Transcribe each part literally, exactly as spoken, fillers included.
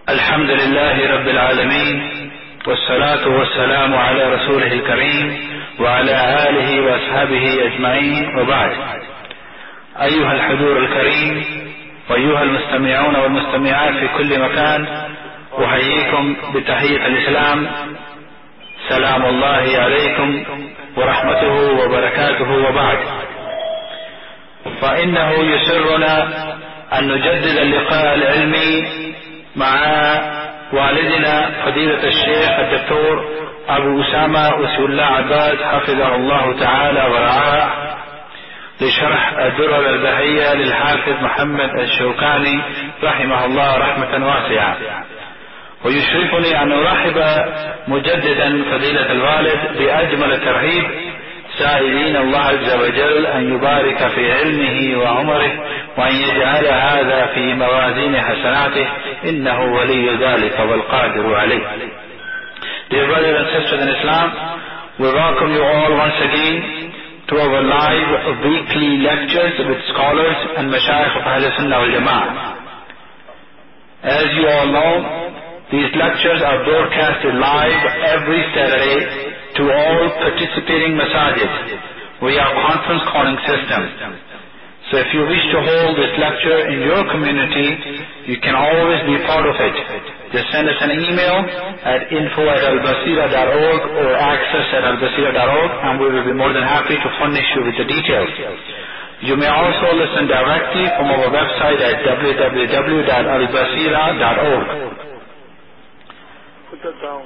الحمد لله رب العالمين، والصلاة والسلام على رسوله الكريم وعلى آله وأصحابه أجمعين، وبعد. أيها الحضور الكريم وأيها المستمعون والمستمعات في كل مكان، أحييكم بتحية الإسلام. سلام الله عليكم ورحمته وبركاته، وبعد. فإنه يسرنا أن نجدد اللقاء العلمي مع والدنا فضيلة الشيخ الدكتور أبو أسامة وسي الله عباد حفظه الله تعالى ورعاه، لشرح الدرر البهية للحافظ محمد الشوكاني رحمه الله رحمة واسعة. ويشرفني أن أرحب مجددا فضيلة الوالد بأجمل ترحيب، سائلين الله عز وجل أن يبارك في علمه وعمره، وأن يجعل هذا في موازين حسناته، إنه ولي ذلك والقادر عليه. Dear brothers and sisters in Islam, we welcome you all once again to our live weekly lectures with scholars and mashayikh of Ahl Sunnah wal Jama'ah. As you all know, these lectures are broadcasted live every Saturday to all participating masajid. We are conference calling system. So if you wish to hold this lecture in your community, you can always be part of it. Just send us an email at info at albasira dot org or access at albasira dot org, and we will be more than happy to furnish you with the details. You may also listen directly from our website at w w w dot albasira dot org. Put that down.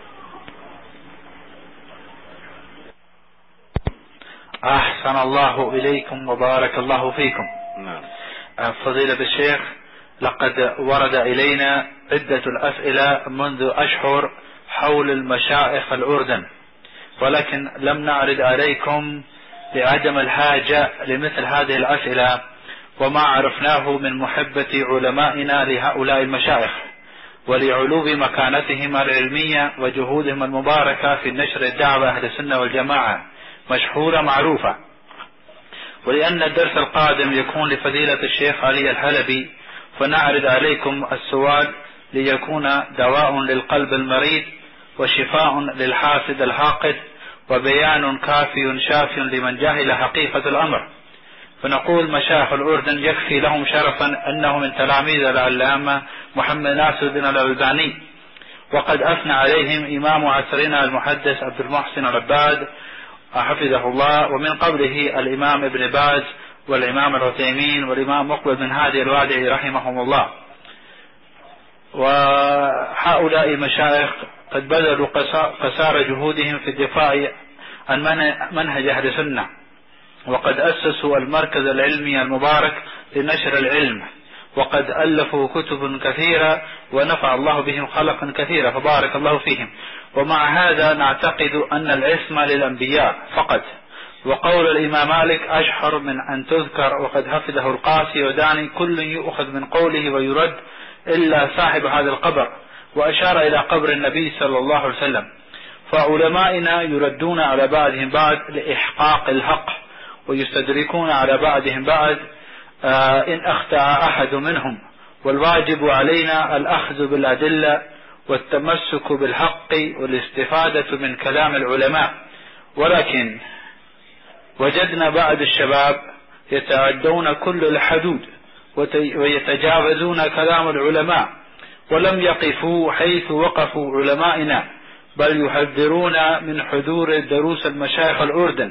أحسن الله إليكم وبارك الله فيكم. فضيلة الشيخ، لقد ورد إلينا عدة الأسئلة منذ أشهر حول المشائخ الأردن، ولكن لم نعرض عليكم لعدم الحاجة لمثل هذه الأسئلة، وما عرفناه من محبة علمائنا لهؤلاء المشائخ ولعلو مكانتهم العلمية وجهودهم المباركة في نشر الدعوة أهل السنة والجماعة مشهورة معروفة. ولأن الدرس القادم يكون لفضيلة الشيخ علي الحلبي، فنعرض عليكم السؤال ليكون دواء للقلب المريض وشفاء للحاسد الحاقد وبيان كافي شاف لمن جهل حقيقة الأمر. فنقول مشايخ الأردن يكفي لهم شرفا أنه من تلاميذ العلامة محمد ناصر بن الألباني، وقد أثنى عليهم إمام عصرنا المحدث عبد المحسن العباد حفظه الله، ومن قبله الإمام ابن باز والإمام العثيمين والإمام مقبل بن هادي الوادعي رحمهم الله. وهؤلاء المشايخ قد بذلوا قصارى جهودهم في الدفاع عن منهج أهل السنة، وقد أسسوا المركز العلمي المبارك لنشر العلم، وقد ألفوا كتب كثيرة ونفع الله بهم خلقا كثيرة، فبارك الله فيهم. ومع هذا نعتقد أن العصمة للأنبياء فقط، وقول الإمام مالك أشهر من أن تذكر، وقد حفظه القاسي وداني كل يؤخذ من قوله ويرد إلا صاحب هذا القبر، وأشار إلى قبر النبي صلى الله عليه وسلم. فعلمائنا يردون على بعضهم بعض لإحقاق الحق، ويستدركون على بعضهم بعض إن أخطأ أحد منهم، والواجب علينا الأخذ بالأدلة والتمسك بالحق والاستفادة من كلام العلماء. ولكن وجدنا بعض الشباب يتعدون كل الحدود ويتجاوزون كلام العلماء، ولم يقفوا حيث وقفوا علمائنا، بل يحذرون من حضور دروس المشايخ الأردن،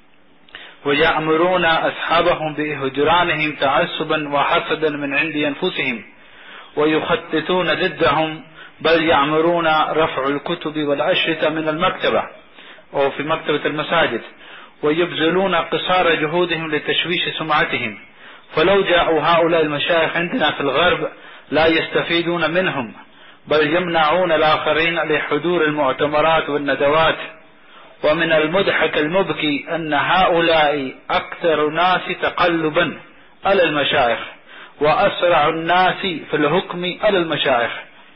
ويأمرون أصحابهم بإهجرانهم تعسبا وحسدا من عند أنفسهم، ويخططون ضدهم، بل يأمرون رفع الكتب والأشرطة من المكتبة أو في مكتبة المساجد، ويبذلون قصارى جهودهم لتشويش سمعتهم. فلو جاءوا هؤلاء المشايخ عندنا في الغرب لا يستفيدون منهم، بل يمنعون الآخرين لحضور المؤتمرات والندوات. ومن المضحك المبكي أن هؤلاء أكثر الناس تقلبا على المشايخ، وأسرع الناس في الحكم على المشايخ،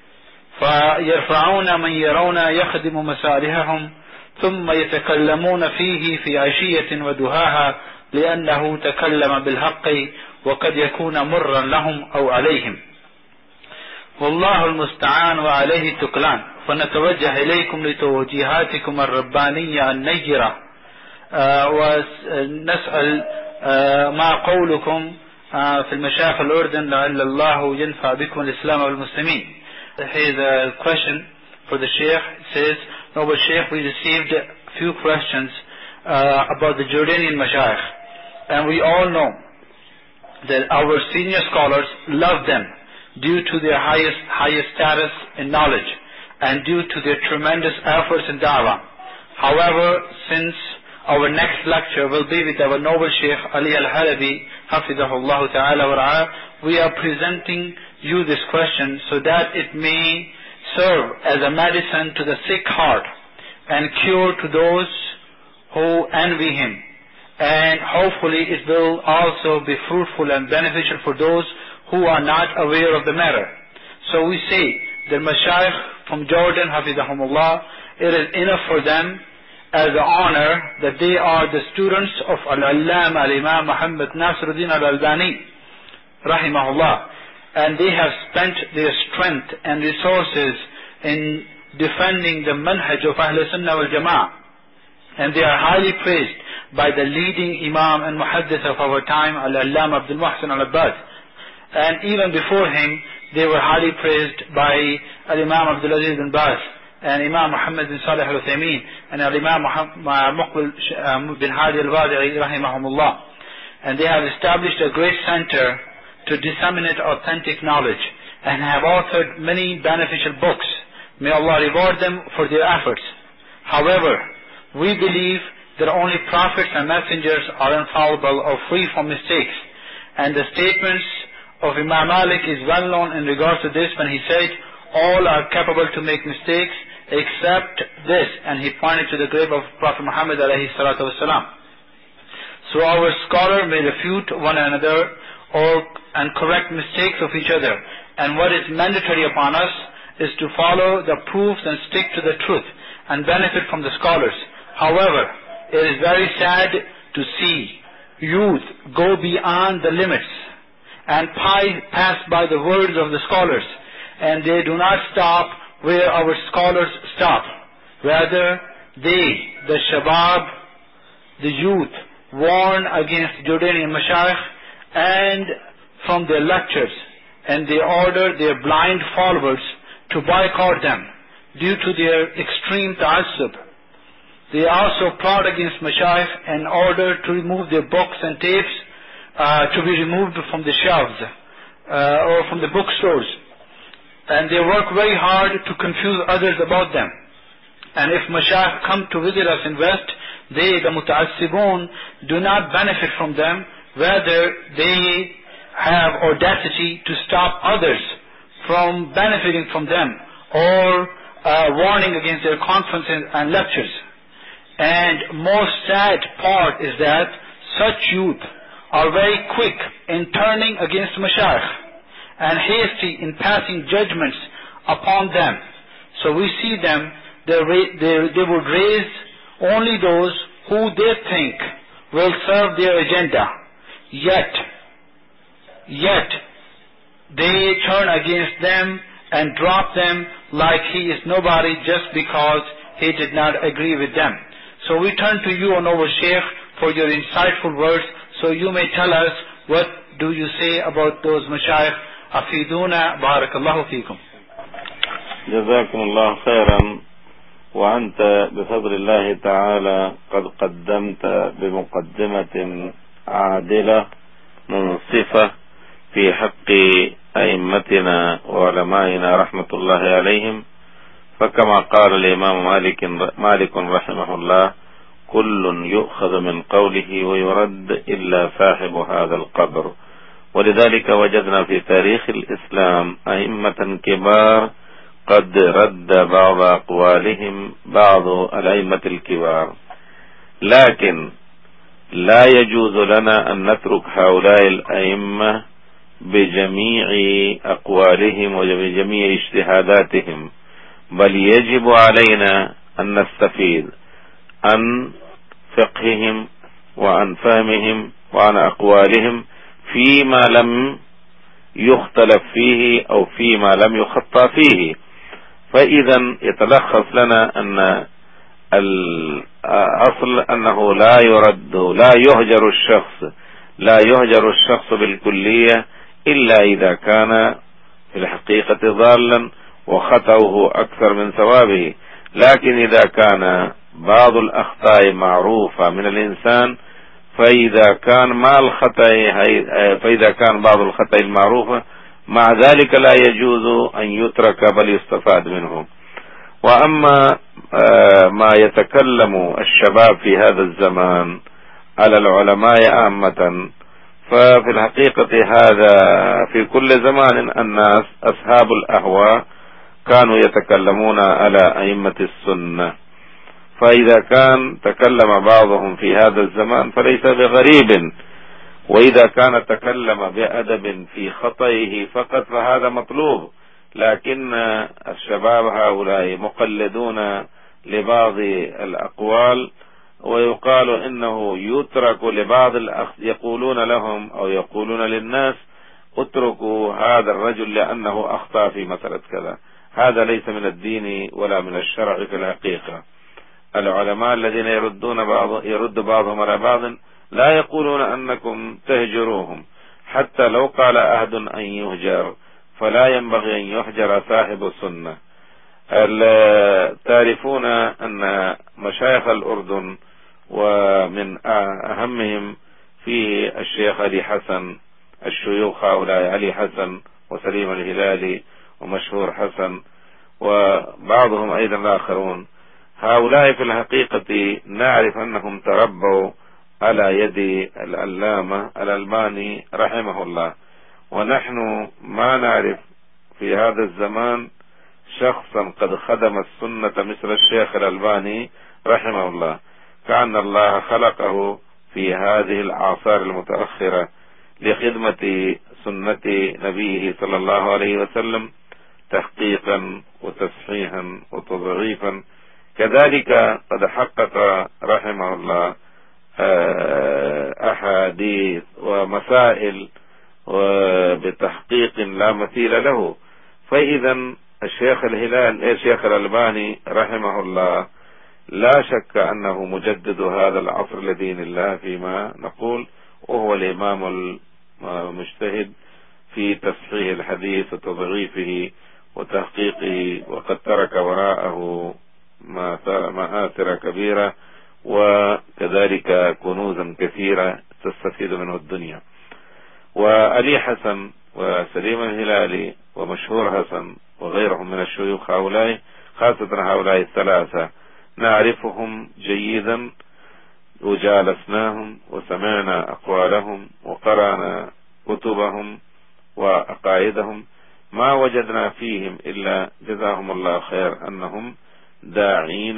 فيرفعون من يرون يخدم مصالحهم، ثم يتكلمون فيه في عشية ودهاها لأنه تكلم بالحق، وقد يكون مرا لهم أو عليهم. والله المستعان وعليه التكلان. فنتوجه إليكم لتوجيهاتكم الربانية النيرة ونسأل ما قولكم في المشايخ الأردن لعل الله ينفع بكم الإسلام والمسلمين. Here's a question for the Sheikh. It says, Noble Sheikh, we received a few questions uh, about the Jordanian Mashayikh, and we all know that our senior scholars love them due to their highest highest status in knowledge and due to their tremendous efforts in da'wah. However, since our next lecture will be with our noble Sheikh Ali Al-Halabi, Hafidahullah Ta'ala wa Ra'ah, we are presenting you this question so that it may serve as a medicine to the sick heart and cure to those who envy him. And hopefully it will also be fruitful and beneficial for those who are not aware of the matter. So we say that Mashayikh from Jordan, Hafidahumullah, it is enough for them as an honor that they are the students of Al-Allam Al-Imam Muhammad Nasiruddin Al-Albani, Rahimahullah. And they have spent their strength and resources in defending the manhaj of Ahl Sunnah wal Jama'ah. And they are highly praised by the leading Imam and Muhaddith of our time, Al-Allam Abdul Muhsin Al-Abbad. And even before him, they were highly praised by Al-Imam Abdul Aziz bin Baz, and Imam Muhammad bin Salih Al-Uthaymeen, and Al-Imam Muqbil bin Hadi Al-Wadi'i, Rahimahumullah. And they have established a great center to disseminate authentic knowledge, and have authored many beneficial books. May Allah reward them for their efforts. However, we believe that only prophets and messengers are infallible or free from mistakes. And the statements of Imam Malik is well known in regards to this when he said, all are capable to make mistakes except this, and he pointed to the grave of Prophet Muhammad alayhi salatu wasalam. So our scholar may refute one another or and correct mistakes of each other, and what is mandatory upon us is to follow the proofs and stick to the truth and benefit from the scholars. However, it is very sad to see youth go beyond the limits and pass by the words of the scholars, and they do not stop where our scholars stop. Rather, they, the Shabab, the youth, warn against Jordanian Mashayikh and from their lectures, and they order their blind followers to boycott them due to their extreme ta'assub. They also plot against Mashayikh in order to remove their books and tapes uh, to be removed from the shelves uh, or from the bookstores. And they work very hard to confuse others about them. And if Mashayikh come to visit us in West, they, the muta'assibun, do not benefit from them. Rather, they have audacity to stop others from benefiting from them, or uh, warning against their conferences and lectures. And most sad part is that such youth are very quick in turning against Mashayikh and hasty in passing judgments upon them. So we see them, they, they, they would raise only those who they think will serve their agenda. Yet, yet, they turn against them and drop them like he is nobody just because he did not agree with them. So we turn to you, O noble Sheikh, for your insightful words, so you may tell us what do you say about those Mashayikh. Afiduna, barakallahu fikum. جزاكم الله خيرا. وأنت بفضل الله تعالى قد قدمت بمقدمة عادلة منصفة في حق أئمتنا وعلمائنا رحمة الله عليهم. فكما قال الإمام مالك, مالك رحمه الله: كل يؤخذ من قوله ويرد إلا صاحب هذا القبر. ولذلك وجدنا في تاريخ الإسلام أئمة كبار قد رد بعض أقوالهم بعض الأئمة الكبار، لكن لا يجوز لنا أن نترك هؤلاء الأئمة بجميع أقوالهم وبجميع اجتهاداتهم، بل يجب علينا أن نستفيد عن فقههم وعن فهمهم وعن أقوالهم فيما لم يختلف فيه أو فيما لم يخطى فيه. فإذا يتلخص لنا أن الأصل أنه لا يرد لا يهجر الشخص لا يهجر الشخص بالكلية إلا إذا كان في الحقيقة ضالا وخطأه أكثر من ثوابه. لكن إذا كان بعض الأخطاء معروفة من الإنسان، فإذا كان مع الخطأ فإذا كان بعض الخطأ المعروفة مع ذلك لا يجوز أن يترك بل يستفاد منه. وأما ما يتكلم الشباب في هذا الزمان على العلماء عامة، ففي الحقيقة هذا في كل زمان الناس أصحاب الأهواء كانوا يتكلمون على أئمة السنة، فإذا كان تكلم بعضهم في هذا الزمان فليس بغريب، وإذا كان تكلم بأدب في خطئه فقط فهذا مطلوب. لكن الشباب هؤلاء مقلدون لبعض الأقوال، ويقال إنه يترك لبعض الأخ يقولون لهم أو يقولون للناس اتركوا هذا الرجل لأنه أخطأ في مسألة كذا. هذا ليس من الدين ولا من الشرع في الحقيقة. العلماء الذين يردون بعض يرد بعضهم على بعض لا يقولون أنكم تهجروهم، حتى لو قال أحد أن يهجر فلا ينبغي أن يهجر صاحب السنة. تعرفون أن مشايخ الأردن ومن أهمهم فيه الشيخ علي حسن، الشيوخ هؤلاء علي حسن وسليم الهلالي ومشهور حسن وبعضهم أيضا الآخرون، هؤلاء في الحقيقة نعرف أنهم تربوا على يد العلامة الألباني رحمه الله، ونحن ما نعرف في هذا الزمان شخصا قد خدم السنة مثل الشيخ الألباني رحمه الله، كأن الله خلقه في هذه الأعصار المتأخرة لخدمة سنة نبيه صلى الله عليه وسلم تحقيقا وتصحيحا وتضعيفا. كذلك قد حقق رحمه الله أحاديث ومسائل وبتحقيق لا مثيل له. فإذا الشيخ الهلال الشيخ الألباني رحمه الله لا شك أنه مجدد هذا العصر لدين الله فيما نقول، وهو الإمام المجتهد في تصحيح الحديث وتضعيفه وتحقيقه، وقد ترك وراءه مآثر كبيرة وكذلك كنوزا كثيرة تستفيد منه الدنيا. وعلي حسن وسليم الهلالي ومشهور حسن وغيرهم من الشيوخ هؤلاء، خاصة هؤلاء الثلاثة نعرفهم جيدا وجالسناهم وسمعنا أقوالهم وقرأنا كتبهم وأقايدهم، ما وجدنا فيهم إلا جزاهم الله خير أنهم داعين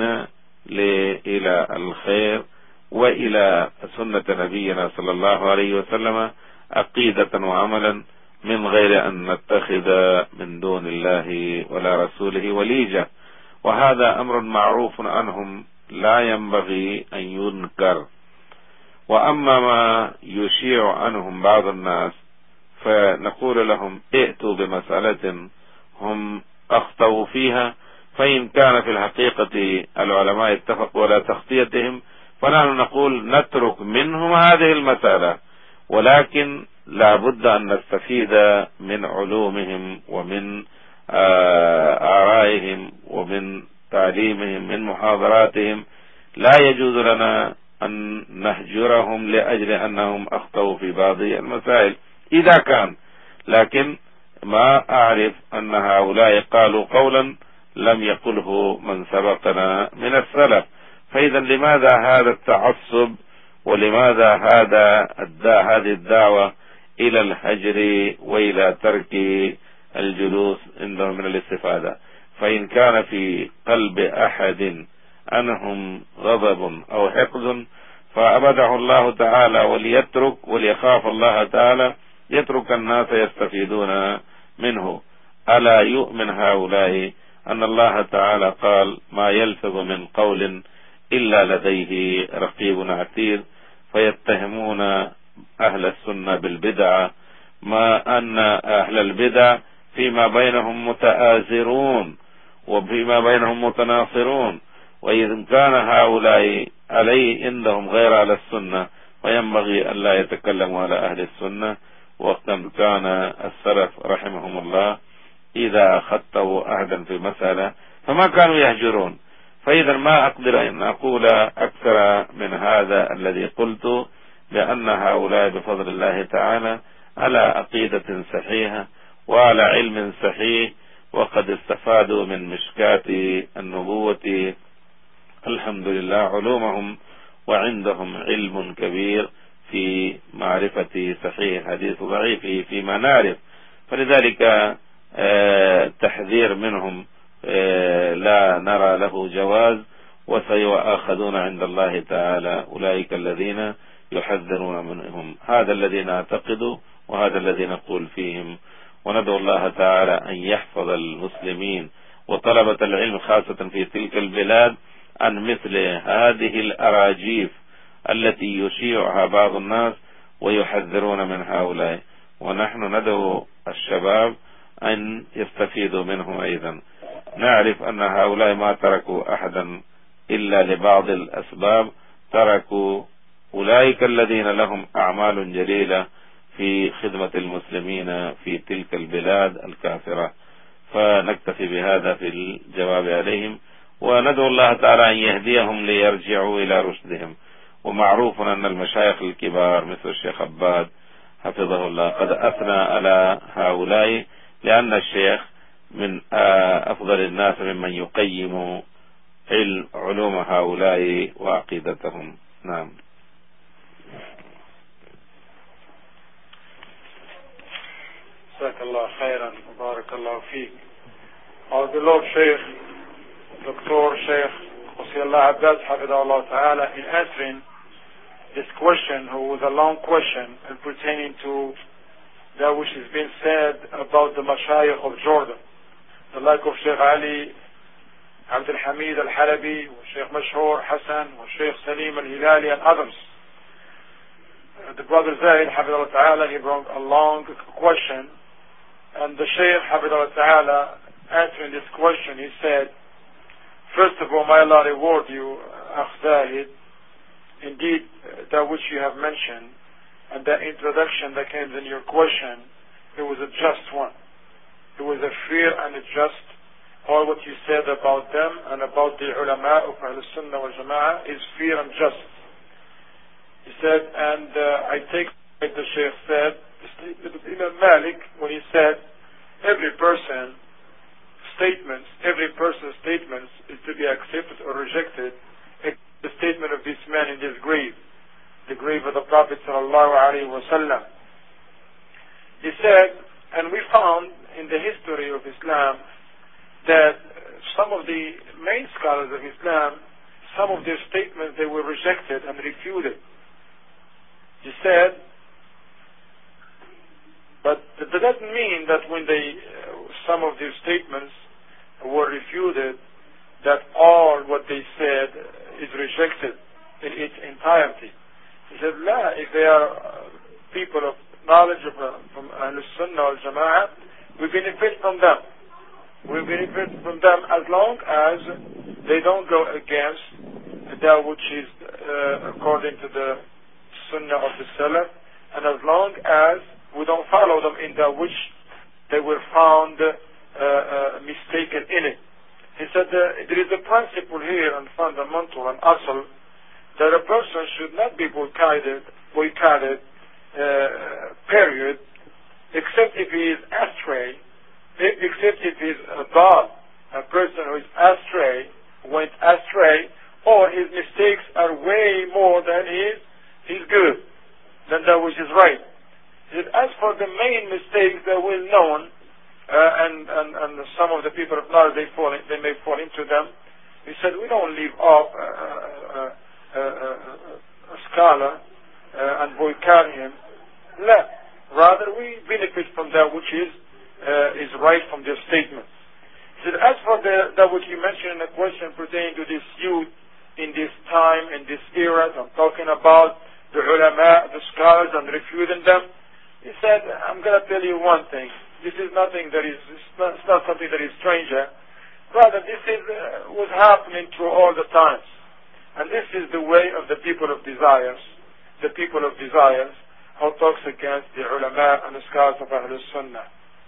إلى الخير وإلى سنة نبينا صلى الله عليه وسلم عقيدة وعملا، من غير أن نتخذ من دون الله ولا رسوله وليجة. وهذا أمر معروف عنهم لا ينبغي أن ينكر. وأما ما يشيع عنهم بعض الناس فنقول لهم ائتوا بمسألة هم أخطأوا فيها، فإن كان في الحقيقة العلماء اتفقوا على تخطيتهم فنحن نقول نترك منهم هذه المسألة، ولكن لا بد أن نستفيد من علومهم ومن آرائهم ومن تعليمهم من محاضراتهم. لا يجوز لنا أن نهجرهم لأجل أنهم أخطأوا في بعض المسائل إذا كان، لكن ما أعرف أن هؤلاء قالوا قولا لم يقله من سبقنا من السلف. فإذا لماذا هذا التعصب، ولماذا هذا هذه الدعوة إلى الهجر وإلى ترك الجلوس عندهم من الاستفادة؟ فإن كان في قلب أحد عنهم غضب أو حقد فأبده الله تعالى، وليترك وليخاف الله تعالى، يترك الناس يستفيدون منه. ألا يؤمن هؤلاء أن الله تعالى قال ما يلفظ من قول إلا لديه رقيب عتيد، فيتهمون أهل السنة بالبدعة ما أن أهل البدع فيما بينهم متآزرون وفيما بينهم متناصرون، وإذا كان هؤلاء علي عندهم غير على السنة وينبغي أن لا يتكلموا على أهل السنة. وقد كان السلف رحمهم الله إذا أخذته أحدا في مسألة فما كانوا يهجرون. فإذا ما أقدر أن أقول أكثر من هذا الذي قلت، لأن هؤلاء بفضل الله تعالى على عقيدة صحيحة وعلى علم صحيح، وقد استفادوا من مشكات النبوة الحمد لله علومهم، وعندهم علم كبير في معرفة صحيح حديث ضعيف فيما نعرف. فلذلك تحذير منهم لا نرى له جواز، وسيؤاخذون عند الله تعالى أولئك الذين يحذرون منهم. هذا الذي نعتقد وهذا الذي نقول فيهم، وندعو الله تعالى أن يحفظ المسلمين وطلبة العلم خاصة في تلك البلاد عن مثل هذه الأراجيف التي يشيعها بعض الناس ويحذرون من هؤلاء. ونحن ندعو الشباب أن يستفيدوا منهم أيضا. نعرف أن هؤلاء ما تركوا أحدا إلا لبعض الأسباب، تركوا أولئك الذين لهم أعمال جليلة في خدمة المسلمين في تلك البلاد الكافرة. فنكتفي بهذا في الجواب عليهم، وندعو الله تعالى أن يهديهم ليرجعوا إلى رشدهم. ومعروف أن المشايخ الكبار مثل الشيخ عباد حفظه الله قد أثنى على هؤلاء، لأن الشيخ من أفضل الناس ممن يقيم علوم هؤلاء وعقيدتهم. نعم. جزاك الله خيرا وبارك الله فيك. Our beloved Sheikh, Doctor Sheikh Qusayullah Abbas Hafidahullah Ta'ala, in answering this question, who was a long question and pertaining to that which has been said about the Mashayikh of Jordan, the like of Sheikh Ali Abdul Hamid Al-Halabi, Sheikh Mashhur Hassan, Sheikh Salim Al-Hilali, and others. Uh, the brother Zahid Hafidahullah Ta'ala, he brought a long question, and the Shaykh Hafidahullah Ta'ala, answering this question, he said, first of all, may Allah reward you, Akh Zahid. Indeed, that which you have mentioned and that introduction that came in your question, it was a just one. It was a fair and a just. All what you said about them and about the ulama of Ahl Sunnah wal Jama'ah is fair and just. He said, and uh, I take what the Shaykh said, the statement of Imam Malik, when he said, every person statements, every person's statements is to be accepted or rejected. The statement of this man in this grave, the grave of the Prophet sallallahu alaihi wasallam. He said, and we found in the history of Islam that some of the main scholars of Islam, some of their statements, they were rejected and refuted. He said, but that doesn't mean that when they, uh, some of their statements were refuted, that all what they said is rejected in its entirety. He said, La, if they are uh, people of knowledge of, uh, from Ahl Sunnah wal Jama'ah, we benefit from them. We benefit from them as long as they don't go against that which is uh, according to the Sunnah of the Salaf, and as long as we don't follow them in that which they were found uh, uh, mistaken in it. He said uh, there is a principle here and fundamental and asl that a person should not be boycotted, boycotted uh, period, except if he is astray, except if he is a dal, a person who is astray, went astray, or his mistakes are way more than his, his good, than that which is right. He said, as for the main mistakes that were known, Uh, and, and, and some of the people of knowledge, they fall in, they may fall into them. He said, we don't leave off uh, uh, uh, uh, a scholar uh, and boycott him. No. Rather, we benefit from that which is uh, is right from their statements. He said, as for the, that which you mentioned in the question pertaining to this youth in this time, in this era, I'm talking about the ulama, the scholars, and refuting them. He said, I'm going to tell you one thing. This is nothing that is, it's not, it's not something that is stranger. Rather, this is, uh, was happening through all the times. And this is the way of the people of desires, the people of desires, who talks against the ulama and the scholars of Ahlul Sunnah.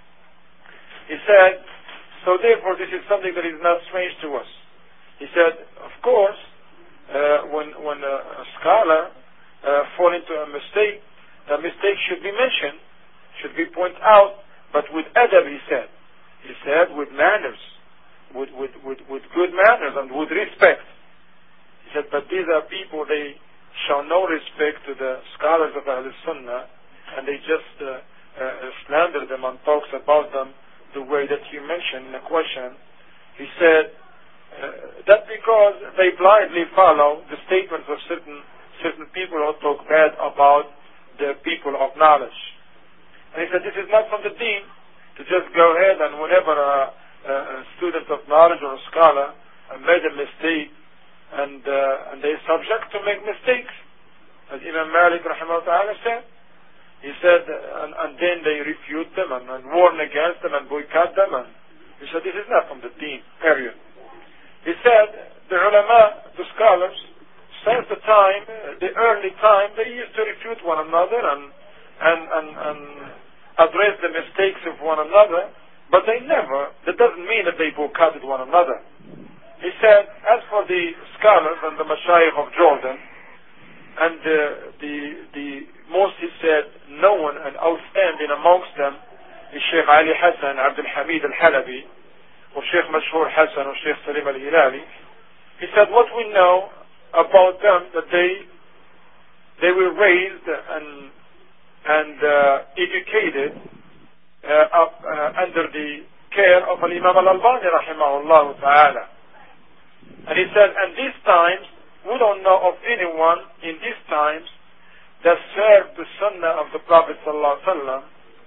He said, so therefore this is something that is not strange to us. He said, of course, uh, when, when a, a scholar uh, fall into a mistake, the mistake should be mentioned, should be pointed out, but with adab, he said. He said, with manners, with, with, with, with good manners and with respect. He said, but these are people, they show no respect to the scholars of Ahlul Sunnah, and they just uh, uh, slander them and talks about them the way that you mentioned in the question. He said, uh, that because they blindly follow the statements of certain certain people who talk bad about the people of knowledge. And he said, this is not from the deen to just go ahead and whenever a, a student of knowledge or a scholar uh, made a mistake, and uh, and they're subject to make mistakes, as Imam Malik rahimahullah said. He said, uh, and, and then they refute them and, and warn against them and boycott them. And he said, this is not from the deen, period. He said, the ulama, the scholars, since the time, uh, the early time, they used to refute one another and, and, and, and address the mistakes of one another, but they never, that doesn't mean that they boycotted one another. He said, as for the scholars and the mashayikh of Jordan, and uh, the the most, he said, known and outstanding amongst them is Sheikh Ali Hassan Abdul Hamid al-Halabi, or Sheikh Mashhur Hassan, or Sheikh Salim al-Hilali. He said, what we know about them, that they they were raised and and uh, educated uh, up, uh, under the care of Al-Imam al-Albani rahimahullah ta'ala. And he said, and these times, we don't know of anyone in these times that served the sunnah of the Prophet sallallahu alaihi wasallam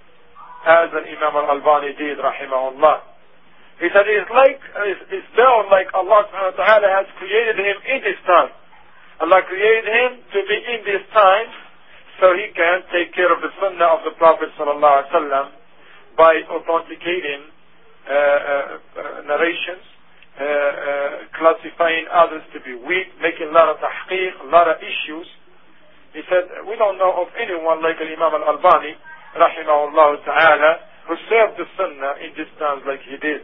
as an Imam al-Albani did, rahimahullah. He said, it's like, it's, it's down like Allah subhanahu wa ta'ala has created him in this time. Allah created him to be in this time so he can take care of the sunnah of the Prophet sallallahu alaihi wasallam by authenticating uh, uh, uh, narrations, Uh, uh, classifying others to be weak, making a lot of tahqiq, a lot of issues. He said, we don't know of anyone like Imam al-Albani, rahimahullah ta'ala, who served the sunnah in these times like he did.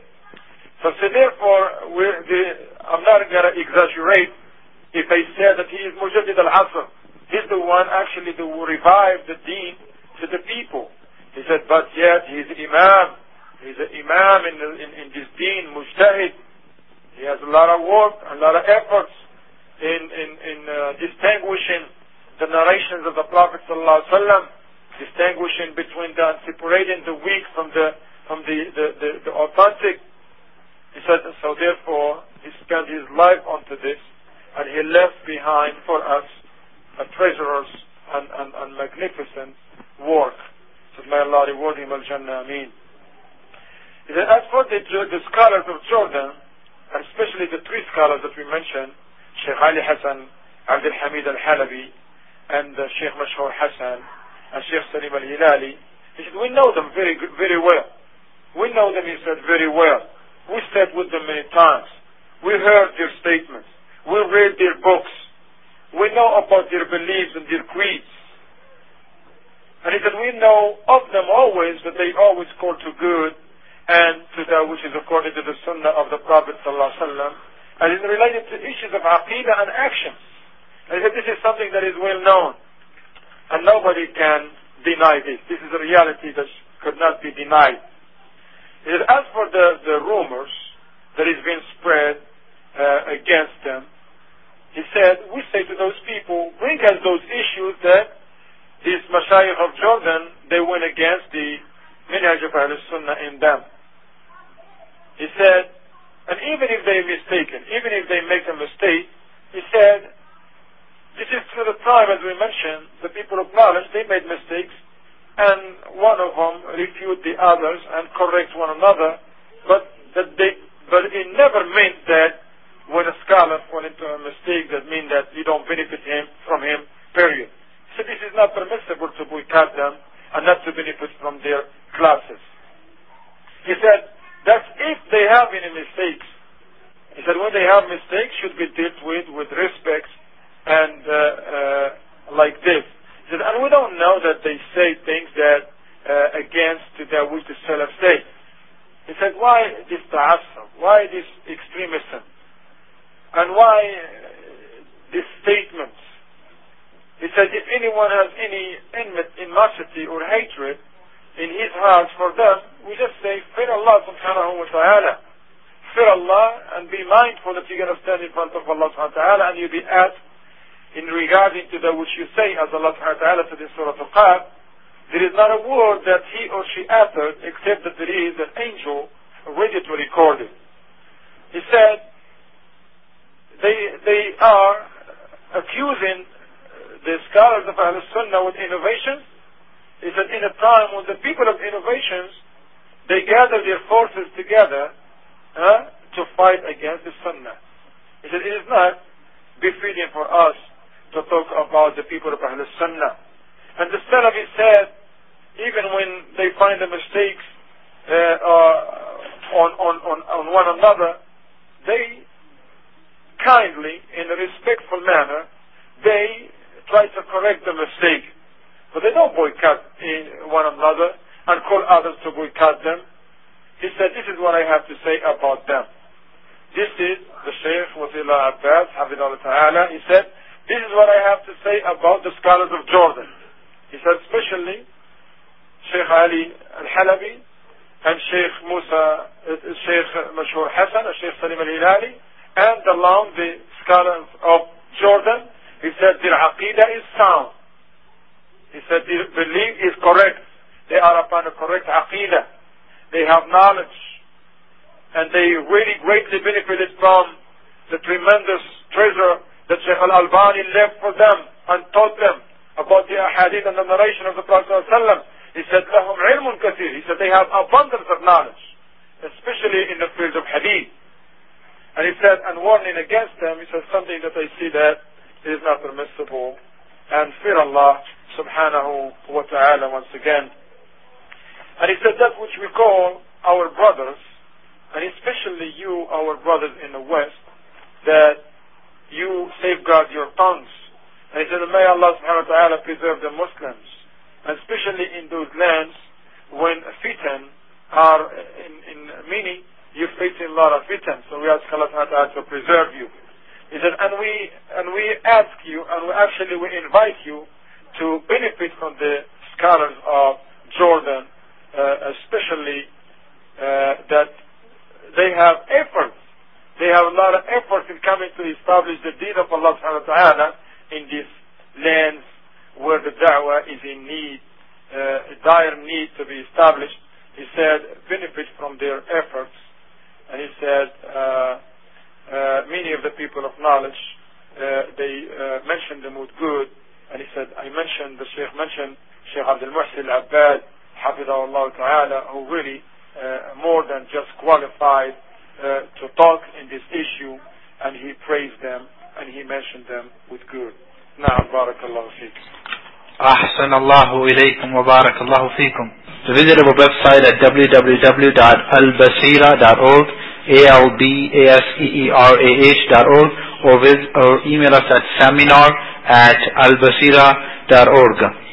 So, so therefore, we're the, I'm not going to exaggerate if I say that he is Mujaddid al-Asr. He's the one actually to revive the deen to the people. He said, but yet he's Imam. He's an imam in, in, in this deen, mujtahid. He has a lot of work, a lot of efforts in, in, in uh, distinguishing the narrations of the Prophet sallallahu alaihi wasallam, distinguishing between the, separating the weak from the from the, the, the, the authentic. He said, so therefore, he spent his life onto this, and he left behind for us a treasurous and, and, and magnificent work. So may Allah reward him al-Jannah, Ameen. As for the, the scholars of Jordan, and especially the three scholars that we mentioned, Sheikh Ali Hassan, Abdul Hamid al-Halabi, and uh, Sheikh Mashhur Hassan, and Sheikh Salim al-Hilali, he said, we know them very very well. We know them, he said, very well. We sat with them many times. We heard their statements. We read their books. We know about their beliefs and their creeds. And he said, we know of them always that they always call to good, and to that which is according to the sunnah of the Prophet sallallahu alaihi wasallam, and is related to issues of aqidah and actions. And he said, this is something that is well known, and nobody can deny this. This is a reality that could not be denied. He said, as for the, the rumors that is being spread uh, against them, he said, we say to those people, bring us those issues that these mashayikh of Jordan, they went against the minhaj of Ahlul Sunnah in them. He said, and even if they're mistaken, even if they make a mistake, he said, this is through the time, as we mentioned, the people of knowledge, they made mistakes, and one of them refute the others and correct one another, but that they, but it never meant that when a scholar fall into a mistake, that means that you don't benefit him from him, period. So this is not permissible to boycott them and not to benefit from their classes. He said that if they have any mistakes, he said when they have mistakes should be dealt with with respect and uh, uh, like this. He said, and we don't know that they say things that uh, against that which the Salaf say. He said, why this ta'assub? Why this extremism? And why uh, these statements? He said, if anyone has any animosity or hatred in his heart for them, we just say, fear Allah subhanahu wa ta'ala. Fear Allah and be mindful that you're going to stand in front of Allah subhanahu wa ta'ala and you'll be asked in regarding to that which you say, as Allah subhanahu wa ta'ala said in Surah Al-Qaf, there is not a word that he or she uttered except that there is an angel ready to record it. He said, they, they are accusing the scholars of Ahl Sunnah with innovations. He said, in a time when the people of innovations, they gather their forces together uh, to fight against the Sunnah. He said, it is not befitting for us to talk about the people of Ahl Sunnah. And the Salafi said, even when they find the mistakes uh, uh, on, on, on, on one another, they kindly, in a respectful manner, they try to correct the mistake. But they don't boycott one another and call others to boycott them. He said, this is what I have to say about them. This is the Shaykh Wasiullah Abbas, Hafidhahullah Ta'ala. He said, this is what I have to say about the scholars of Jordan. He said, especially Shaykh Ali Al-Halabi and Shaykh Musa, uh, Shaykh Mashhur Hassan, and Shaykh Salim Al-Hilali, and along the scholars of Jordan. He said, their aqidah is sound. He said, their belief is correct. They are upon a correct aqidah. They have knowledge. And they really greatly benefited from the tremendous treasure that Shaykh Al-Albani left for them and taught them about the ahadith and the narration of the Prophet ﷺ. He said, لَهُمْ عِلْمٌ كَثِيرٌ. He said, they have abundance of knowledge, especially in the field of hadith. And he said, and warning against them, he said, something that I see that is not permissible. And fear Allah subhanahu wa ta'ala once again. And he said, that which we call our brothers, and especially you, our brothers in the West, that you safeguard your tongues. And he said, may Allah subhanahu wa ta'ala preserve the Muslims, and especially in those lands when fitan are in, in meaning, you're facing a lot of fitan. So we ask Allah subhanahu wa ta'ala to preserve you. He said, and we, and we ask you, and we actually we invite you to benefit from the scholars of Jordan, uh, especially uh, that they have efforts. They have a lot of efforts in coming to establish the deed of Allah subhanahu wa ta'ala in these lands where the da'wah is in need, uh, dire need to be established. He said, benefit from their efforts. And he said, uh, uh, many of the people of knowledge, uh, they uh, mentioned them with good. And he said, I mentioned, the Shaykh mentioned Shaykh Abdul Muhsin Al-Abbad, Hafidhahullah Ta'ala, who really uh, more than just qualified uh, to talk in this issue, and he praised them and he mentioned them with good. Na'am, barakallahu feek. Ahsan Allahu ilaykum wa barakallahu feekum. To visit our website at w w w dot al basira dot org, A L B A S E E R A H dot org, or, visit, or email us at seminar at al basira dot org.